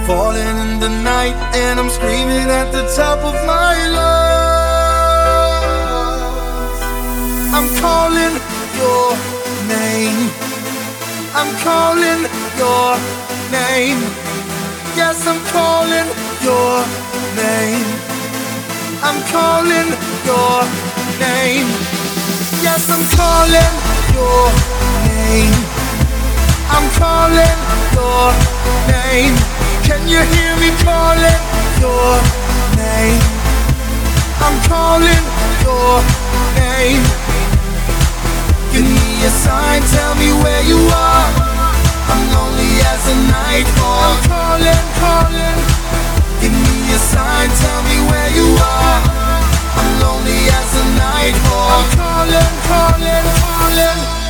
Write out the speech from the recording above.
falling in the night, and I'm screaming at the top of my lungs. I'm calling your name. I'm calling your name. Yes, I'm calling your name. I'm calling your name. Yes, I'm calling your name. I'm calling your name. Can you hear me calling your name? I'm calling your name. Give me a sign, tell me where you are. I'm lonely as a night falls. I'm calling, calling. Give me a sign, tell me where you are. I'm lonely as a night falls. I'm calling, calling, calling.